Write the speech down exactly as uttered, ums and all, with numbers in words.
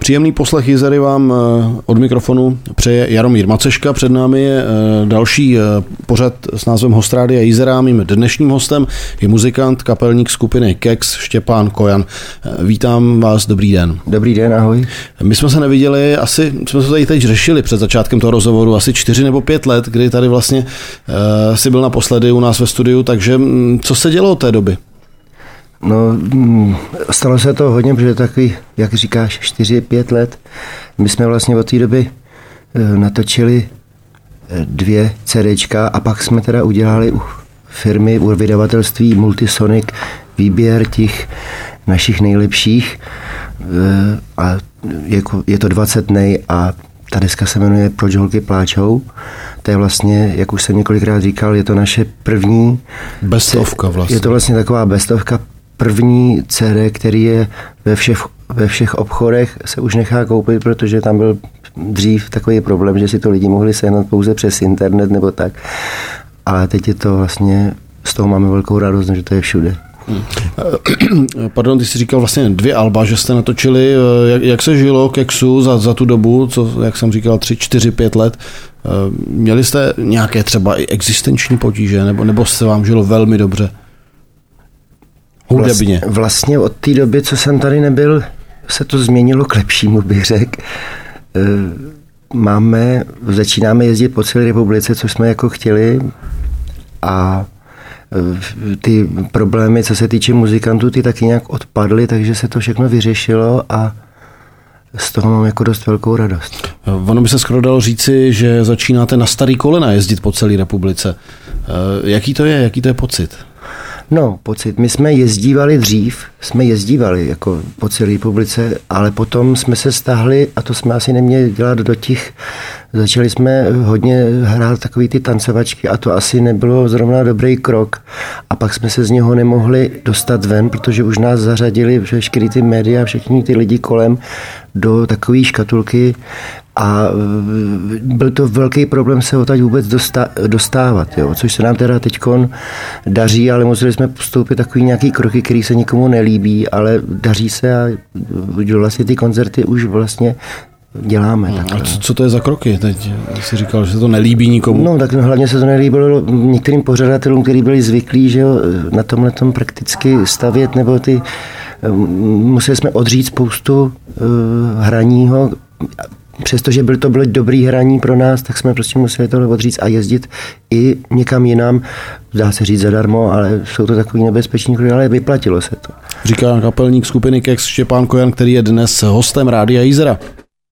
Příjemný poslech Jizery vám od mikrofonu přeje Jaromír Maceška. Před námi je další pořad s názvem Hostrádia Jizera. Mým dnešním hostem je muzikant, kapelník skupiny Kex Štěpán Kojan. Vítám vás, dobrý den. Dobrý den, ahoj. My jsme se neviděli, asi jsme se tady teď řešili před začátkem toho rozhovoru, asi čtyři nebo pět let, kdy tady vlastně uh, jsi byl naposledy u nás ve studiu, takže co se dělo od té doby? No, stalo se to hodně, protože takový, jak říkáš, čtyři, pět let. My jsme vlastně od té doby natočili dvě CDčka a pak jsme teda udělali u firmy, u vydavatelství Multisonic výběr těch našich nejlepších a je to dvacet nej a ta deska se jmenuje Proč holky pláčou. To je vlastně, jak už jsem několikrát říkal, je to naše první bestovka vlastně. Je to vlastně taková bestovka, první C D, který je ve všech, ve všech obchodech, se už nechá koupit, protože tam byl dřív takový problém, že si to lidi mohli sehnat pouze přes internet nebo tak. Ale teď je to vlastně, z toho máme velkou radost, že to je všude. Hmm. Pardon, ty jsi říkal vlastně dvě alba, že jste natočili. Jak, jak se žilo Kexu za, za tu dobu, co, jak jsem říkal, tři, čtyři, pět let? Měli jste nějaké třeba i existenční potíže, nebo, nebo se vám žilo velmi dobře? Hudebně. Vlastně, vlastně od té doby, co jsem tady nebyl, se to změnilo k lepšímu, bych řekl. Máme, začínáme jezdit po celé republice, což jsme jako chtěli, a ty problémy, co se týče muzikantů, ty taky nějak odpadly, takže se to všechno vyřešilo a z toho mám jako dost velkou radost. Ono by se skoro dalo říci, že začínáte na starý kolena jezdit po celé republice. Jaký to je, jaký to je pocit? No, pocit. My jsme jezdívali dřív, jsme jezdívali jako po celé republice, ale potom jsme se stáhli a to jsme asi neměli dělat do těch, začali jsme hodně hrát takový ty tancovačky a to asi nebylo zrovna dobrý krok a pak jsme se z něho nemohli dostat ven, protože už nás zařadili všechny ty média, všechny ty lidi kolem do takové škatulky a byl to velký problém se odtaď vůbec dostávat, jo, což se nám teda teďkon daří, ale museli jsme postoupit takový nějaký kroky, který se nikomu nelíbí, ale daří se a vlastně ty koncerty už vlastně děláme. No, a co, co to je za kroky? Teď jsi říkal, že se to nelíbí nikomu. No, tak hlavně se to nelíbilo některým pořadatelům, kteří byli zvyklí, že jo, na tomhletom prakticky stavět, nebo ty museli jsme odřít spoustu uh, hraního. Přestože byl to bylo dobrý hraní pro nás, tak jsme prostě museli tohle odříct a jezdit i někam jinam. Dá se říct zadarmo, ale jsou to takový nebezpečný kroky, ale vyplatilo se to. Říká kapelník skupiny Kex Štěpán Kojan, který je dnes hostem Rádia Jizera.